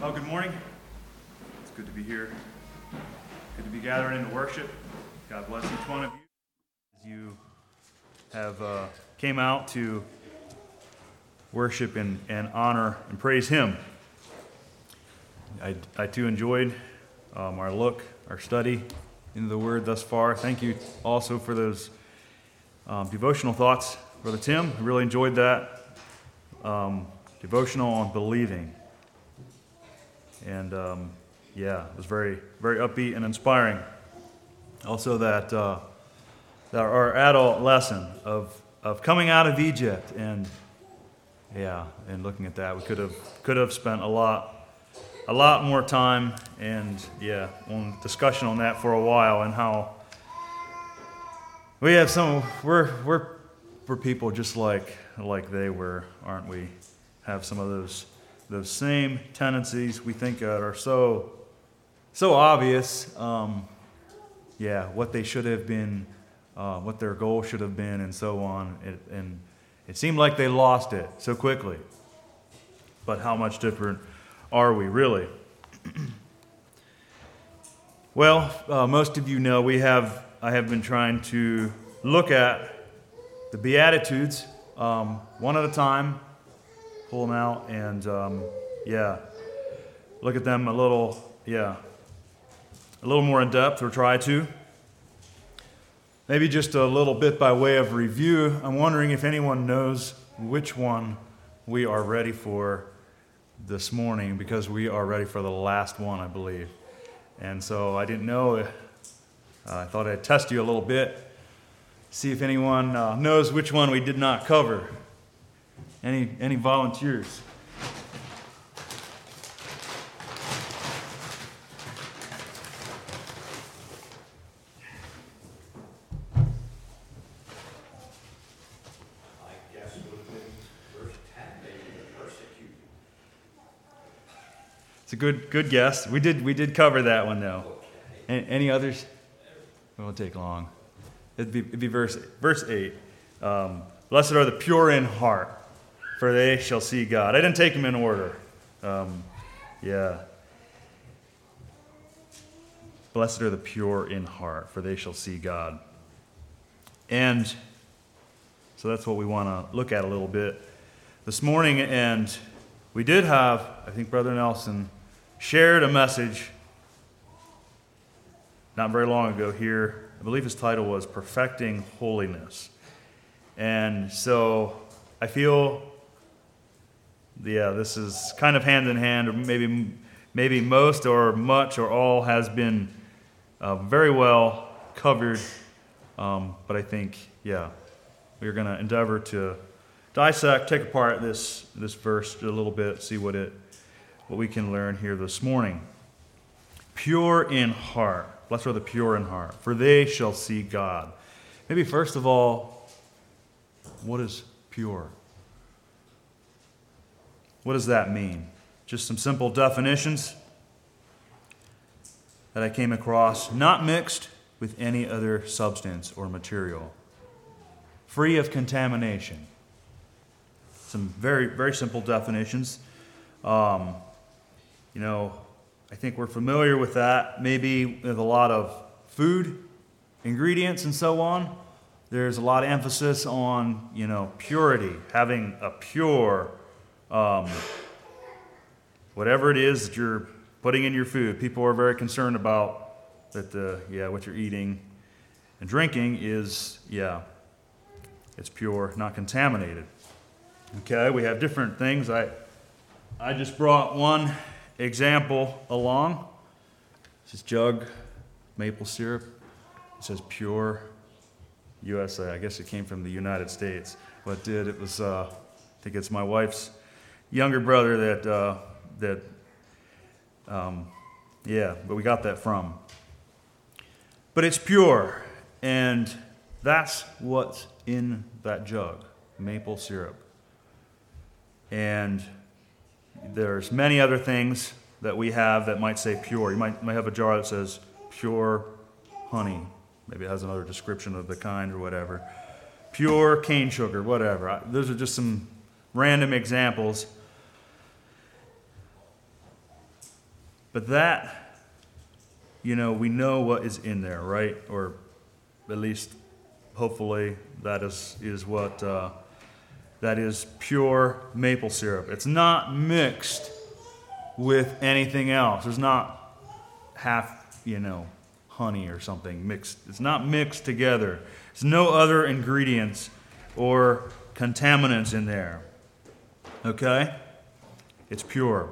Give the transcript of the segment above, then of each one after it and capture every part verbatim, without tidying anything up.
Well, good morning. It's good to be here. Good to be gathering into worship. God bless each one of you as you have uh, came out to worship and, and honor and praise Him. I, I too enjoyed um, our look, our study into the Word thus far. Thank you also for those um, devotional thoughts, Brother Tim. I really enjoyed that. Um, devotional on believing. And um, yeah, it was very, very upbeat and inspiring. Also, that uh, that our adult lesson of of coming out of Egypt, and yeah, and looking at that, we could have could have spent a lot, a lot more time, and yeah, on discussion on that for a while, and how we have some we're we're we're people just like like they were, aren't we? Have some of those. Those same tendencies we think are so so obvious, um, yeah, what they should have been, uh, what their goal should have been, and so on. It, and it seemed like they lost it so quickly. But how much different are we, really? Well, uh, most of you know we have. I have been trying to look at the Beatitudes um, one at a time. Pull them out and, um, yeah, look at them a little, yeah, a little more in depth, or try to. Maybe just a little bit by way of review. I'm wondering if anyone knows which one we are ready for this morning, because we are ready for the last one, I believe. And so I didn't know. Uh, I thought I'd test you a little bit, see if anyone uh, knows which one we did not cover. Any any volunteers? I guess it would have been verse ten, maybe the persecuted. It's a good good guess. We did we did cover that one though. Okay. Any, any others? It won't take long. It'd be it'd be verse verse eight. Um, Blessed are the pure in heart, for they shall see God. I didn't take them in order. Um, yeah. Blessed are the pure in heart, for they shall see God. And so that's what we want to look at a little bit this morning. And we did have, I think Brother Nelson shared a message not very long ago here. I believe his title was Perfecting Holiness. And so I feel, yeah, this is kind of hand in hand, or maybe maybe most or much or all has been uh, very well covered. Um, but I think, yeah, we're going to endeavor to dissect, take apart this this verse a little bit, see what it what we can learn here this morning. Pure in heart, blessed are the pure in heart, for they shall see God. Maybe first of all, what is pure? What does that mean? Just some simple definitions that I came across. Not mixed with any other substance or material. Free of contamination. Some very, very simple definitions. Um, you know, I think we're familiar with that. Maybe with a lot of food, ingredients, and so on. There's a lot of emphasis on, you know, purity, having a pure, um, whatever it is that you're putting in your food. People are very concerned about that. The yeah, what you're eating and drinking is yeah, it's pure, not contaminated. Okay, we have different things. I I just brought one example along. This is jug maple syrup. It says pure U S A. I guess it came from the United States. What it did, it was, uh, I think it's my wife's younger brother that, uh, that, um, yeah, but we got that from. But it's pure, and that's what's in that jug, maple syrup. And there's many other things that we have that might say pure. You might, might have a jar that says pure honey. Maybe it has another description of the kind or whatever. Pure cane sugar, whatever. I, those are just some random examples. But that, you know, we know what is in there, right? Or at least, hopefully, that is, is what, uh, that is pure maple syrup. It's not mixed with anything else. There's not half, you know, honey or something mixed. It's not mixed together. There's no other ingredients or contaminants in there. Okay? It's pure.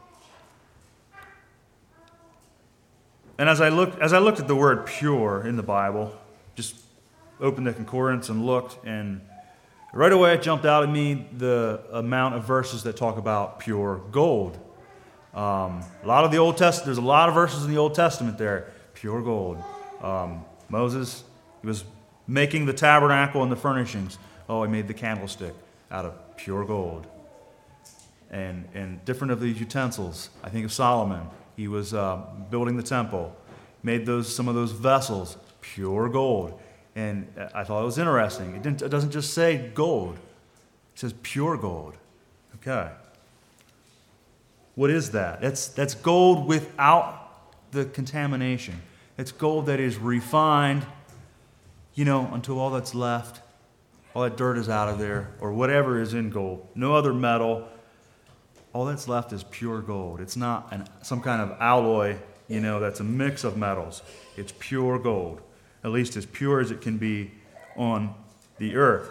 And as I looked, as I looked at the word pure in the Bible, just opened the concordance and looked, and right away it jumped out at me the amount of verses that talk about pure gold. Um, a lot of the Old Testament, there's a lot of verses in the Old Testament there, pure gold. Um, Moses, he was making the tabernacle and the furnishings. Oh, he made the candlestick out of pure gold. And and different of these utensils. I think of Solomon. He was uh, building the temple, made those some of those vessels pure gold. And I thought it was interesting. It, didn't, it doesn't just say gold. It says pure gold. Okay. What is that? That's, that's gold without the contamination. It's gold that is refined, you know, until all that's left, all that dirt is out of there, or whatever is in gold. No other metal. All that's left is pure gold. It's not an, some kind of alloy, you know, that's a mix of metals. It's pure gold, at least as pure as it can be on the earth.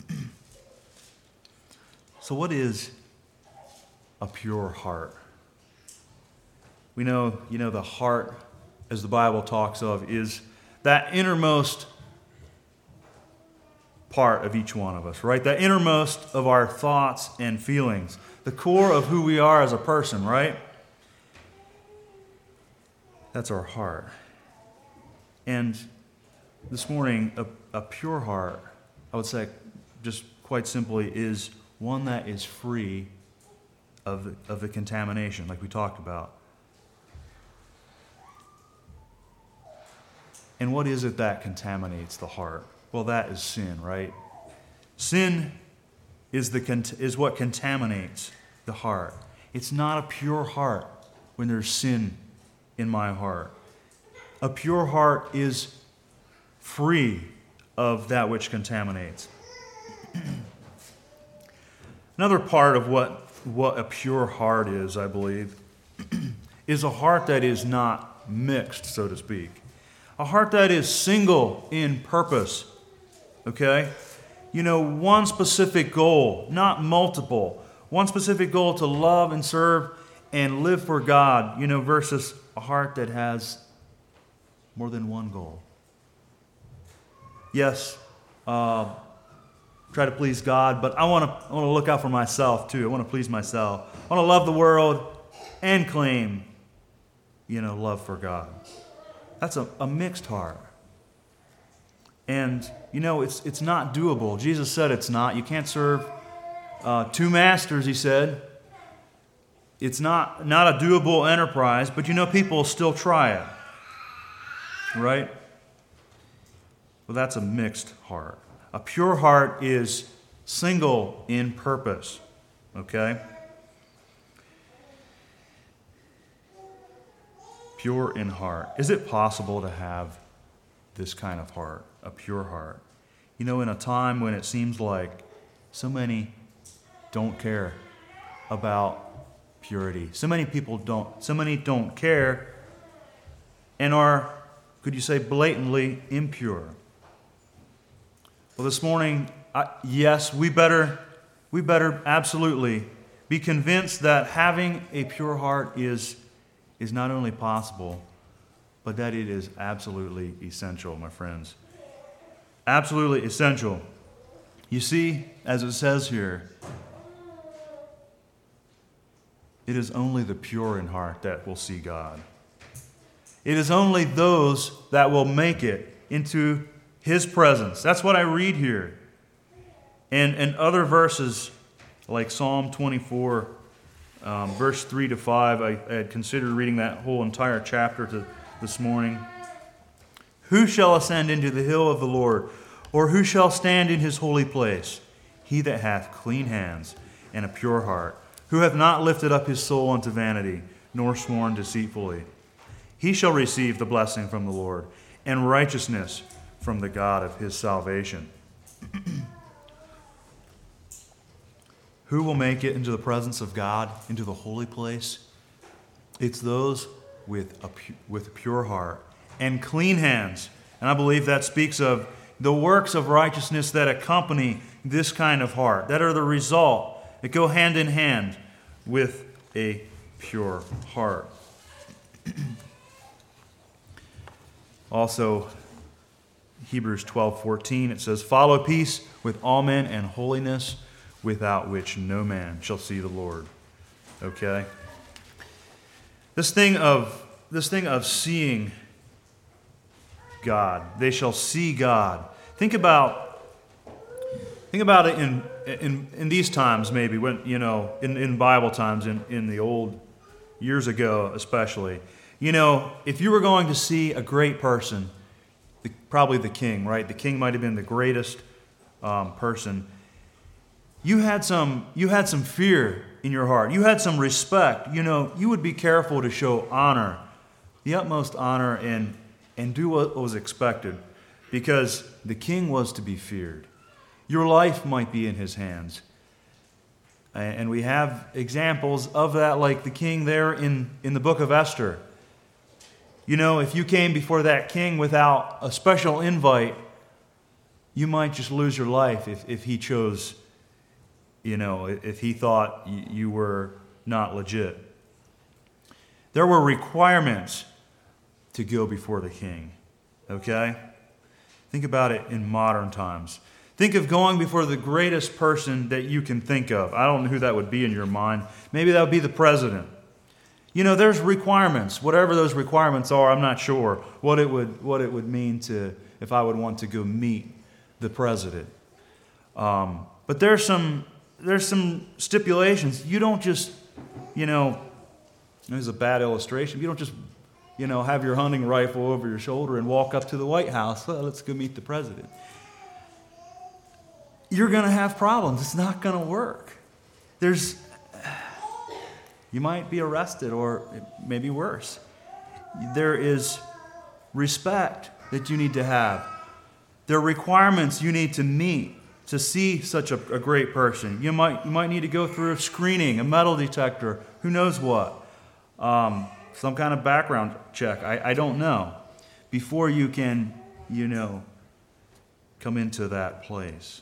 So what is a pure heart? We know, you know, the heart, as the Bible talks of, is that innermost part of each one of us, right? That innermost of our thoughts and feelings. The core of who we are as a person, right? That's our heart. And this morning, a, a pure heart, I would say, just quite simply, is one that is free of the, of the contamination, like we talked about. And what is it that contaminates the heart? Well, that is sin, right? Sin is the is what contaminates the heart. It's not a pure heart when there's sin in my heart. A pure heart is free of that which contaminates. Another part of what, what a pure heart is, I believe, is a heart that is not mixed, so to speak. A heart that is single in purpose, okay? You know, one specific goal, not multiple. One specific goal to love and serve and live for God, you know, versus a heart that has more than one goal. Yes, uh, try to please God, but I want to I want to look out for myself too. I want to please myself. I want to love the world and claim, you know, love for God. That's a, a mixed heart. And, you know, it's it's not doable. Jesus said it's not. You can't serve uh, two masters, he said. It's not, not a doable enterprise, but, you know, people still try it. Right? Well, that's a mixed heart. A pure heart is single in purpose. Okay? Pure in heart. Is it possible to have this kind of heart, a pure heart? You know, in a time when it seems like so many don't care about purity. So many people don't, so many don't care and are, could you say, blatantly impure. Well, this morning, I, yes, we better, we better absolutely be convinced that having a pure heart is, is not only possible, but that it is absolutely essential, my friends. Absolutely essential. You see, as it says here, it is only the pure in heart that will see God. It is only those that will make it into His presence. That's what I read here. And, and other verses, like Psalm twenty-four, um, verse three to five, I, I had considered reading that whole entire chapter to this morning. Who shall ascend into the hill of the Lord, or who shall stand in His holy place? He that hath clean hands and a pure heart, who hath not lifted up his soul unto vanity, nor sworn deceitfully. He shall receive the blessing from the Lord, and righteousness from the God of his salvation. Who will make it into the presence of God, into the holy place? It's those with a, pu- with a pure heart and clean hands. And I believe that speaks of the works of righteousness that accompany this kind of heart, that are the result, that go hand in hand with a pure heart. Also, Hebrews twelve fourteen, it says, "Follow peace with all men and holiness, without which no man shall see the Lord." Okay? This thing of this thing of seeing God, they shall see God. Think about think about it in in, in these times, maybe when you know in, in Bible times, in, in the old years ago especially. You know, if you were going to see a great person, the, probably the king, right? The king might have been the greatest um, person. You had some you had some fear in your heart. You had some respect. You know, you would be careful to show honor, the utmost honor, and and do what was expected, because the king was to be feared. Your life might be in his hands. And we have examples of that, like the king there in, in the book of Esther. You know, if you came before that king without a special invite, you might just lose your life if, if he chose, you know, if he thought you were not legit. There were requirements to go before the king, okay? Think about it in modern times. Think of going before the greatest person that you can think of. I don't know who that would be in your mind. Maybe that would be the president. You know, there's requirements. Whatever those requirements are, I'm not sure what it would what it would mean to if I would want to go meet the president. Um, but there's some there's some stipulations. You don't just, you know, there's a bad illustration. You don't just, you know, have your hunting rifle over your shoulder and walk up to the White House. Well, let's go meet the president. You're going to have problems. It's not going to work. There's You might be arrested, or maybe worse. There is respect that you need to have. There are requirements you need to meet to see such a, a great person. You might you might need to go through a screening, a metal detector, who knows what, um, some kind of background check. I, I don't know, before you can, you know, come into that place.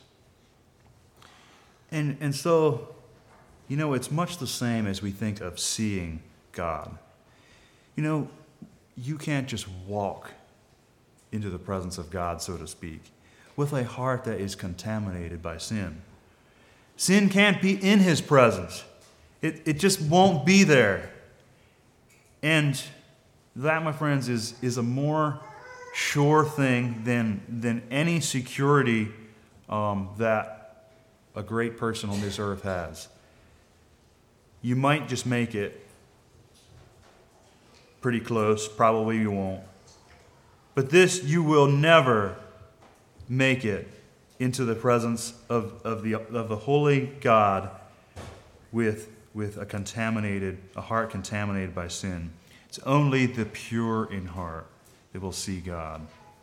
And and so. You know, it's much the same as we think of seeing God. You know, you can't just walk into the presence of God, so to speak, with a heart that is contaminated by sin. Sin can't be in his presence. It, it just won't be there. And that, my friends, is, is a more sure thing than, than any security um, that a great person on this earth has. You might just make it pretty close. Probably you won't. But this, you will never make it into the presence of, of, the, of the holy God with, with a contaminated, a heart contaminated by sin. It's only the pure in heart that will see God.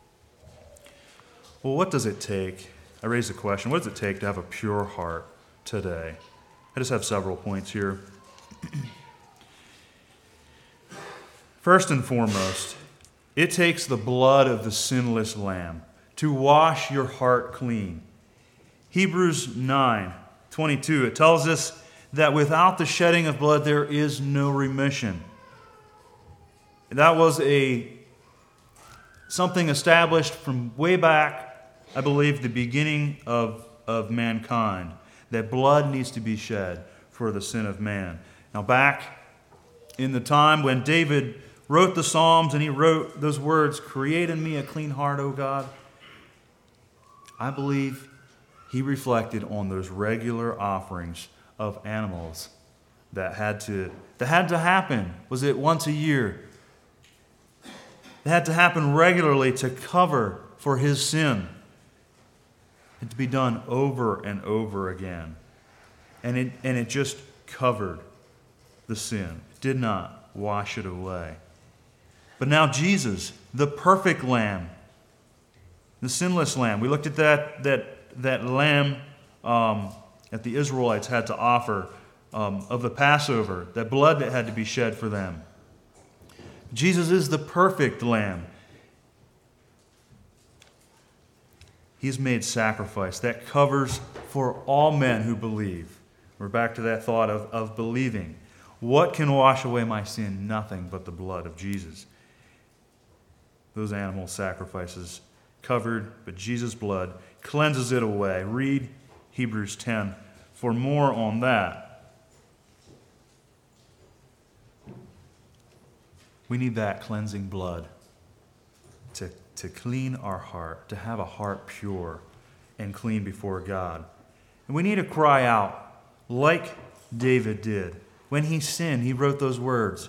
Well, what does it take? I raised the question, what does it take to have a pure heart today? I just have several points here. First and foremost, it takes the blood of the sinless Lamb to wash your heart clean. Hebrews nine twenty-two, it tells us that without the shedding of blood there is no remission. That was a something established from way back, I believe, the beginning of, of mankind, that blood needs to be shed for the sin of man. Now, back in the time when David wrote the Psalms and he wrote those words, "Create in me a clean heart, O God," I believe he reflected on those regular offerings of animals that had to that had to happen. Was it once a year? It had to happen regularly to cover for his sin. It had to be done over and over again. And it and it just covered the sin. It did not wash it away. But now Jesus, the perfect lamb, the sinless lamb. We looked at that that that lamb um, that the Israelites had to offer um, of the Passover, that blood that had to be shed for them. Jesus is the perfect lamb. He's made sacrifice that covers for all men who believe. We're back to that thought of, of believing. What can wash away my sin? Nothing but the blood of Jesus. Those animal sacrifices covered, but Jesus' blood cleanses it away. Read Hebrews ten for more on that. We need that cleansing blood to, to clean our heart, to have a heart pure and clean before God. And we need to cry out like David did. When he sinned, he wrote those words,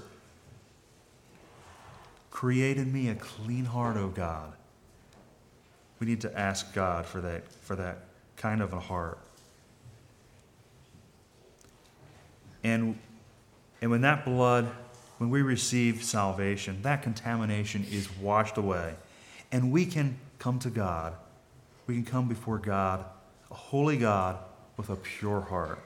"Create in me a clean heart, O God." We need to ask God for that, for that kind of a heart. And, and when that blood, when we receive salvation, that contamination is washed away. And we can come to God. We can come before God, a holy God with a pure heart.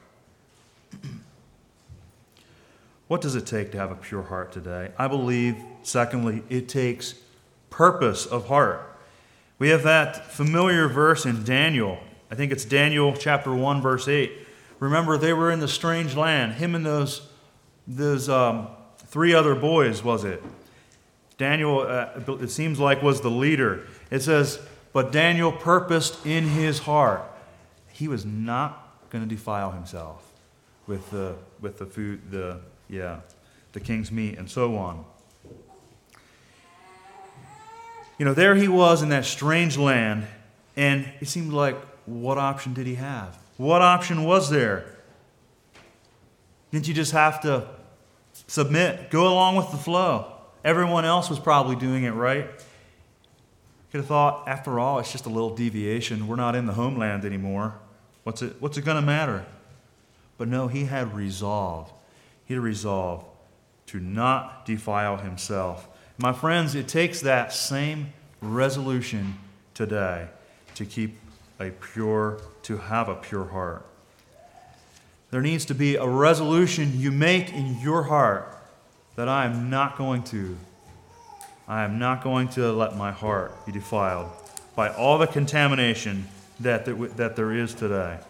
What does it take to have a pure heart today? I believe, secondly, it takes purpose of heart. We have that familiar verse in Daniel. I think it's Daniel chapter one, verse eight. Remember, they were in the strange land. Him and those, those um, three other boys, was it? Daniel, uh, it seems like, was the leader. It says, but Daniel purposed in his heart. He was not going to defile himself with the, with the food, the, yeah, the king's meat, and so on. You know, there he was in that strange land, and it seemed like, what option did he have? What option was there? Didn't you just have to submit, go along with the flow? Everyone else was probably doing it right. Could have thought, after all, it's just a little deviation. We're not in the homeland anymore. What's it, what's it going to matter? But no, he had resolve. He had resolve to not defile himself. My friends, it takes that same resolution today to keep a pure, to have a pure heart. There needs to be a resolution you make in your heart that I am not going to, I am not going to let my heart be defiled by all the contamination that there, that there is today.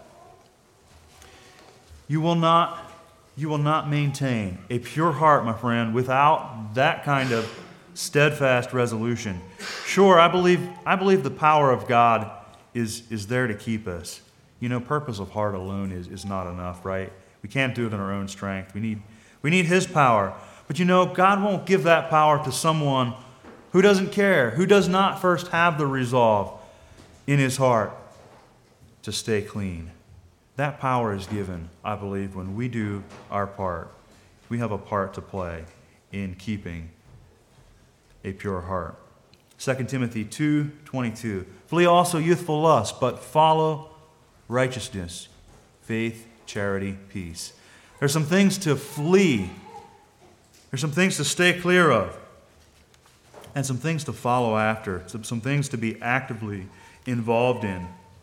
You will not, you will not maintain a pure heart, my friend, without that kind of steadfast resolution. Sure, I believe, I believe the power of God is, is there to keep us. You know, purpose of heart alone is, is not enough, right? We can't do it in our own strength. We need, we need His power. But you know, God won't give that power to someone who doesn't care, who does not first have the resolve in his heart to stay clean. That power is given, I believe, when we do our part. We have a part to play in keeping a pure heart. Second Timothy two twenty-two. Flee also youthful lust, but follow righteousness, faith, charity, peace. There's some things to flee. There's some things to stay clear of. And some things to follow after. Some, some things to be actively involved in.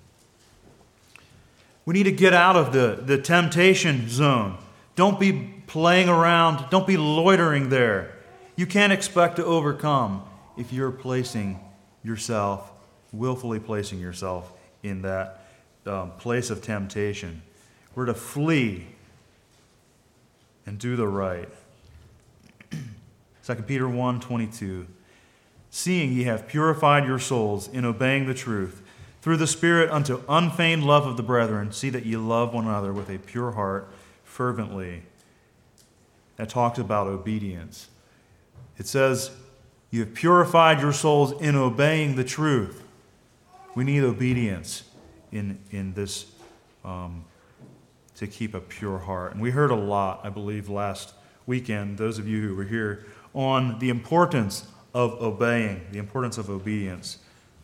We need to get out of the, the temptation zone. Don't be playing around. Don't be loitering there. You can't expect to overcome if you're placing yourself, willfully placing yourself in that um, place of temptation. We're to flee and do the right. Second Peter one twenty-two. Seeing ye have purified your souls in obeying the truth, through the Spirit unto unfeigned love of the brethren, see that ye love one another with a pure heart fervently. That talks about obedience. It says, you have purified your souls in obeying the truth. We need obedience in, in this um, to keep a pure heart. And we heard a lot, I believe, last weekend, those of you who were here, on the importance of obeying, the importance of obedience.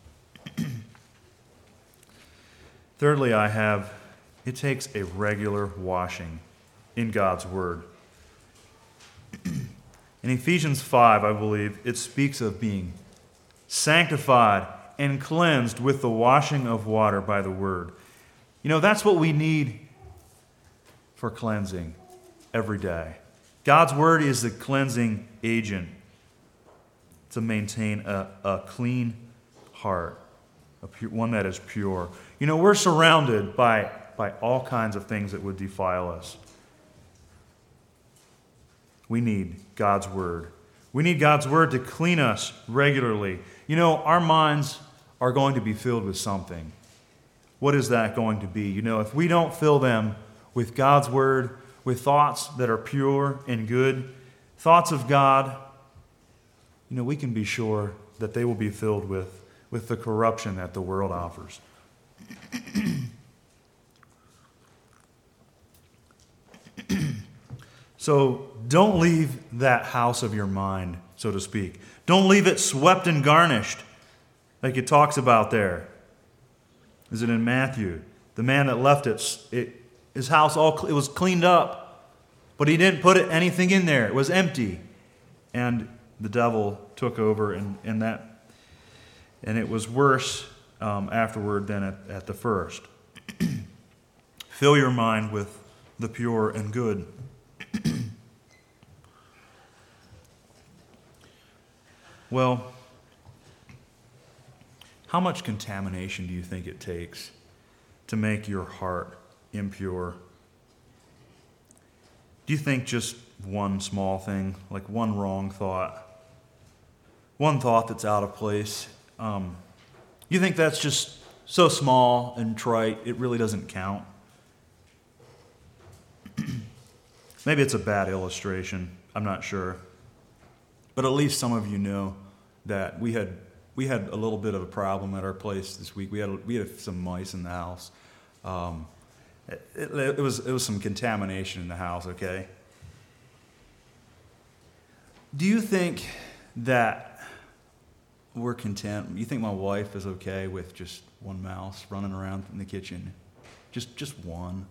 Thirdly, I have, it takes a regular washing in God's Word. In Ephesians five, I believe, it speaks of being sanctified and cleansed with the washing of water by the word. You know, that's what we need for cleansing every day. God's word is the cleansing agent to maintain a, a clean heart, a pure, one that is pure. You know, we're surrounded by, by all kinds of things that would defile us. We need God's word. We need God's word to clean us regularly. You know, our minds are going to be filled with something. What is that going to be? You know, if we don't fill them with God's word, with thoughts that are pure and good, thoughts of God, you know, we can be sure that they will be filled with, with the corruption that the world offers. So don't leave that house of your mind, so to speak. Don't leave it swept and garnished like it talks about there. Is it in Matthew? The man that left it, it his house, all it was cleaned up, but he didn't put anything in there. It was empty. And the devil took over, and, and, that, and it was worse um, afterward than at, at the first. Fill your mind with the pure and good. Well, how much contamination do you think it takes to make your heart impure? Do you think just one small thing, like one wrong thought, one thought that's out of place, um, you think that's just so small and trite, it really doesn't count? Maybe it's a bad illustration. I'm not sure. But at least some of you know that we had we had a little bit of a problem at our place this week. We had we had some mice in the house. Um, it, it, it was it was some contamination in the house. Okay. Do you think that we're content? You think my wife is okay with just one mouse running around in the kitchen, just just one?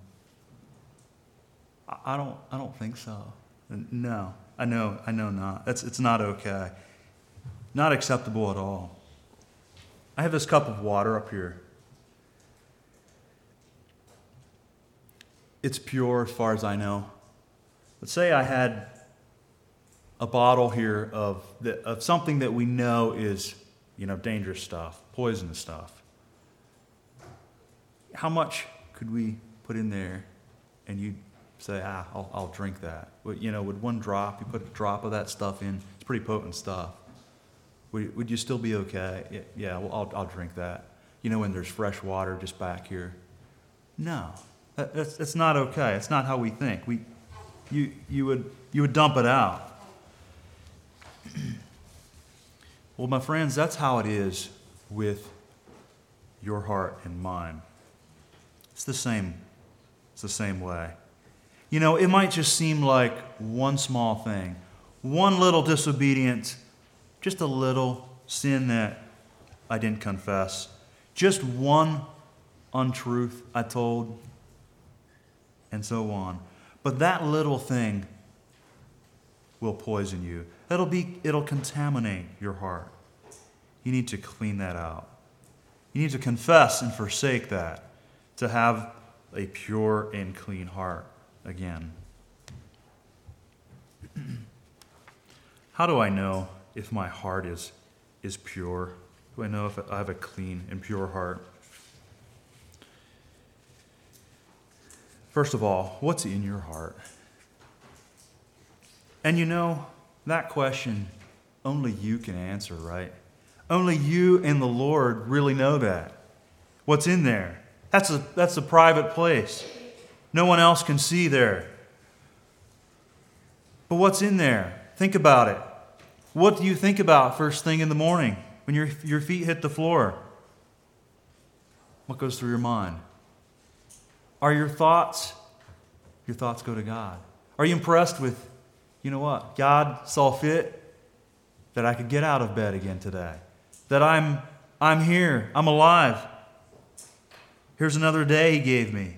I, I don't I don't think so. No. I know, I know not. It's, it's not okay. Not acceptable at all. I have this cup of water up here. It's pure as far as I know. Let's say I had a bottle here of, the, of something that we know is, you know, dangerous stuff, poisonous stuff. How much could we put in there and you'd say, ah, I'll, I'll drink that. But, you know, would one drop, you put a drop of that stuff in, it's pretty potent stuff. Would, would you still be okay? Yeah, yeah well, I'll, I'll drink that. You know, when there's fresh water just back here. No, that, that's, that's not okay. It's not how we think. We, you, you would, you would dump it out. Well, my friends, that's how it is with your heart and mine. It's the same. It's the same way. You know, it might just seem like one small thing, one little disobedience, just a little sin that I didn't confess, just one untruth I told, and so on. But that little thing will poison you. It'll be, it'll contaminate your heart. You need to clean that out. You need to confess and forsake that to have a pure and clean heart again. How do I know if my heart is, is pure? Do I know if I have a clean and pure heart? First of all, what's in your heart? And you know, that question only you can answer, right? Only you and the Lord really know that. What's in there? That's a, that's a private place. No one else can see there. But what's in there? Think about it. What do you think about first thing in the morning when your, your feet hit the floor? What goes through your mind? Are your thoughts, your thoughts go to God? Are you impressed with, you know what, God saw fit that I could get out of bed again today? That I'm, I'm here, I'm alive. Here's another day He gave me.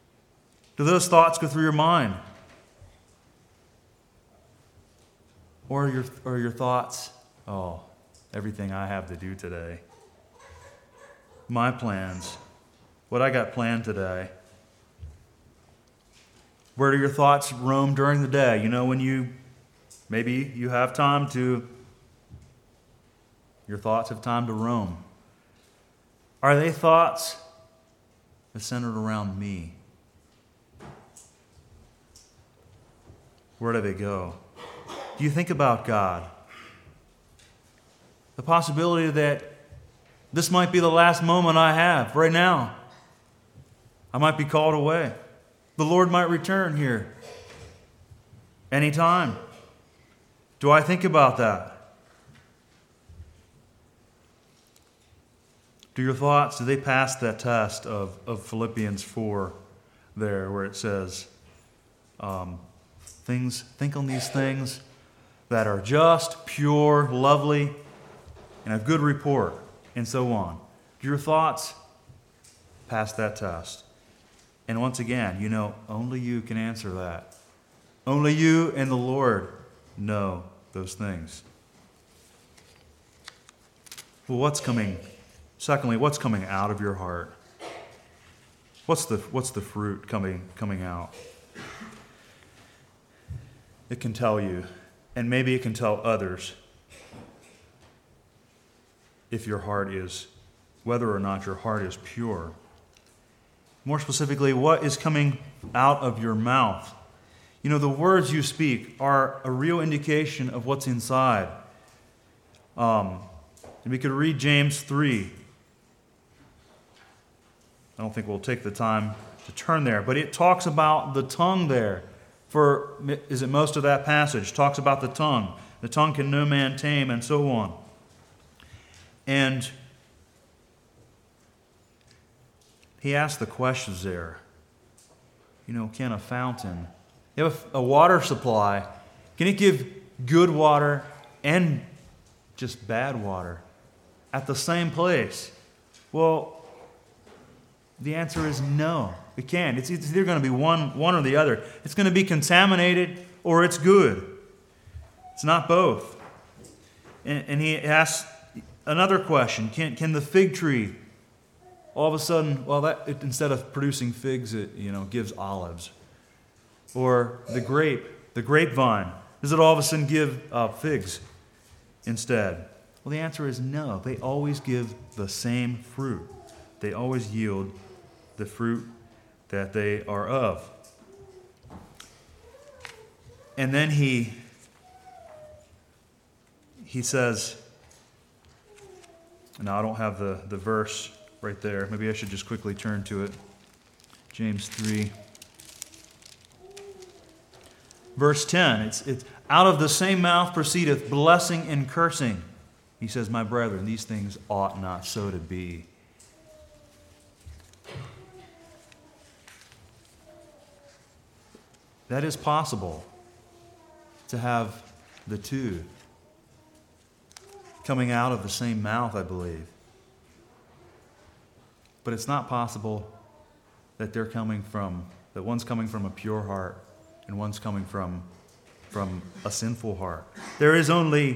Do those thoughts go through your mind? Or your, or your thoughts, oh, everything I have to do today. My plans, what I got planned today. Where do your thoughts roam during the day? You know, when you, maybe you have time to, your thoughts have time to roam. Are they thoughts that are centered around me? Where do they go? Do you think about God? The possibility that this might be the last moment I have right now. I might be called away. The Lord might return here anytime. Do I think about that? Do your thoughts, do they pass that test of, of Philippians four there where it says, um, things, think on these things that are just, pure, lovely, and of good report, and so on. Do your thoughts pass that test? And once again, you know, only you can answer that. Only you and the Lord know those things. Well, what's coming? Secondly, what's coming out of your heart? What's the what's the fruit coming coming out? It can tell you, and maybe it can tell others, if your heart is, whether or not your heart is pure. More specifically, what is coming out of your mouth? You know, the words you speak are a real indication of what's inside. Um, and we could read James three. I don't think we'll take the time to turn there, but it talks about the tongue there. For, is it most of that passage? Talks about the tongue. The tongue can no man tame, and so on. And he asked the questions there. You know, can a fountain, you have a water supply, can it give good water and just bad water at the same place? Well, the answer is no. It can't. It's either going to be one, one or the other. It's going to be contaminated or it's good. It's not both. And, and he asks another question. Can, can the fig tree all of a sudden, well, that it, instead of producing figs, it you know gives olives? Or the grape, the grapevine, does it all of a sudden give uh, figs instead? Well, the answer is no. They always give the same fruit. They always yield the fruit that they are of. And then he he says, now I don't have the, the verse right there. Maybe I should just quickly turn to it. James three. Verse ten, it's, it's out of the same mouth proceedeth blessing and cursing. He says, my brethren, these things ought not so to be. That is possible, to have the two coming out of the same mouth, I believe. But it's not possible that they're coming from, that one's coming from a pure heart and one's coming from, from a sinful heart. There is only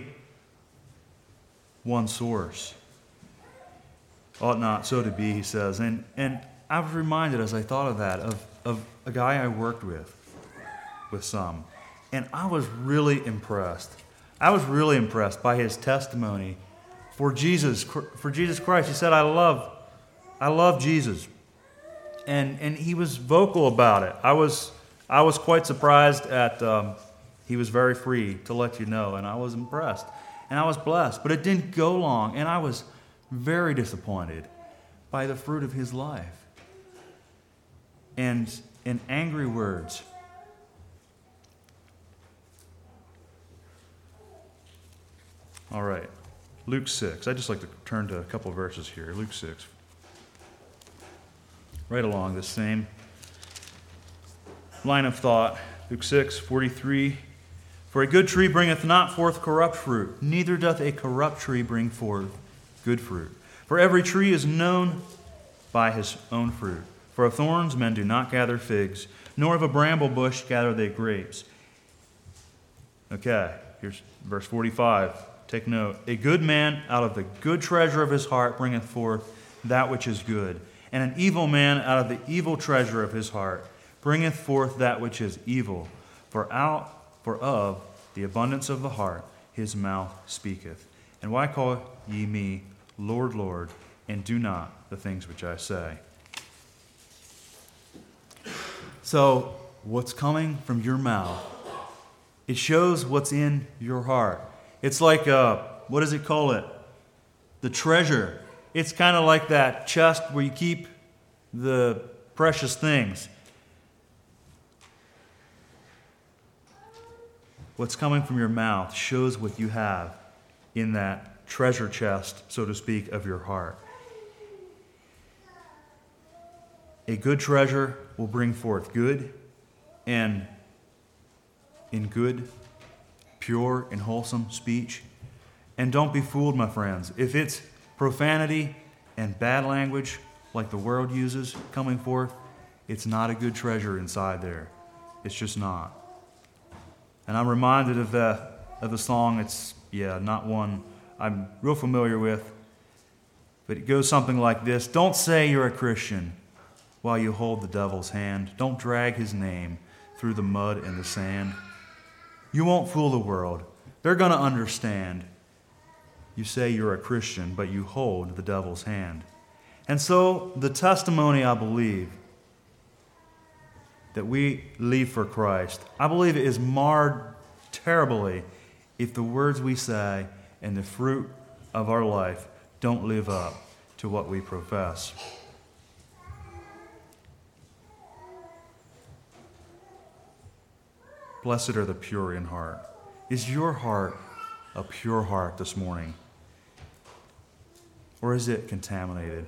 one source. Ought not so to be, he says. And, and I was reminded as I thought of that, of, of a guy I worked with. with some. And I was really impressed. I was really impressed by his testimony for Jesus, for Jesus Christ. He said, I love, I love Jesus. And and he was vocal about it. I was I was quite surprised at, um, he was very free to let you know, and I was impressed. And I was blessed. But it didn't go long, and I was very disappointed by the fruit of his life. And in angry words, all right, Luke six. I'd just like to turn to a couple of verses here. Luke six. Right along this same line of thought. Luke six, forty-three. For a good tree bringeth not forth corrupt fruit, neither doth a corrupt tree bring forth good fruit. For every tree is known by his own fruit. For of thorns men do not gather figs, nor of a bramble bush gather they grapes. Okay. Here's verse forty-five. Take note. A good man out of the good treasure of his heart bringeth forth that which is good, and an evil man out of the evil treasure of his heart bringeth forth that which is evil. For out for of the abundance of the heart his mouth speaketh. And why call ye me Lord, Lord, and do not the things which I say? So, what's coming from your mouth, it shows what's in your heart. It's like, uh, what does it call it? The treasure. It's kind of like that chest where you keep the precious things. What's coming from your mouth shows what you have in that treasure chest, so to speak, of your heart. A good treasure will bring forth good, and in good, pure, and wholesome speech. And don't be fooled, my friends. If it's profanity and bad language like the world uses coming forth, it's not a good treasure inside there. It's just not. And I'm reminded of the of the song. It's, yeah, not one I'm real familiar with, but it goes something like this. Don't say you're a Christian while you hold the devil's hand. Don't drag his name through the mud and the sand. You won't fool the world. They're going to understand. You say you're a Christian, but you hold the devil's hand. And so the testimony, I believe, that we leave for Christ, I believe it is marred terribly if the words we say and the fruit of our life don't live up to what we profess. Blessed are the pure in heart. Is your heart a pure heart this morning? Or is it contaminated?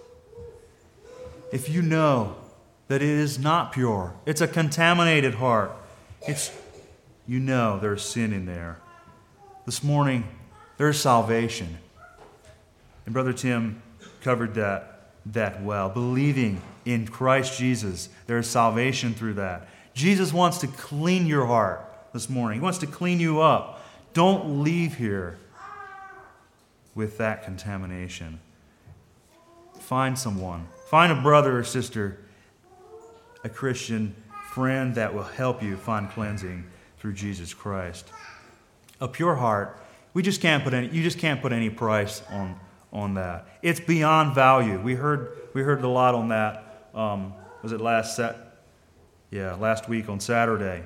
If you know that it is not pure, it's a contaminated heart, it's, you know there's sin in there. This morning, there's salvation. And Brother Tim covered that, that well. Believing in Christ Jesus, there is salvation through that. Jesus wants to clean your heart this morning. He wants to clean you up. Don't leave here with that contamination. Find someone. Find a brother or sister, a Christian friend that will help you find cleansing through Jesus Christ. A pure heart, we just can't put any, you just can't put any price on, on that. It's beyond value. We heard we heard a lot on that. Um, was it last set? Yeah, last week on Saturday.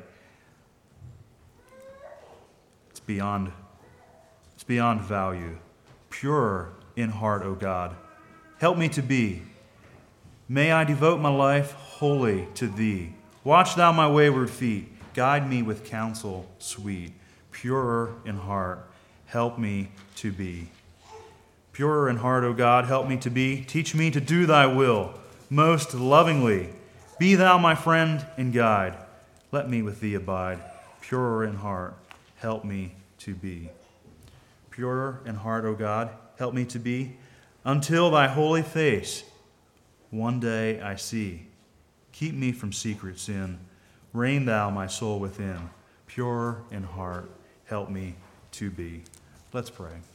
It's beyond, it's beyond value. Pure in heart, O God. Help me to be. May I devote my life wholly to Thee. Watch Thou my wayward feet. Guide me with counsel sweet. Purer in heart, help me to be. Purer in heart, O God, help me to be. Teach me to do Thy will most lovingly. Be Thou my friend and guide. Let me with Thee abide. Purer in heart, help me to be. Purer in heart, O God, help me to be, until Thy holy face one day I see. Keep me from secret sin. Reign Thou my soul within. Pure in heart, help me to be. Let's pray.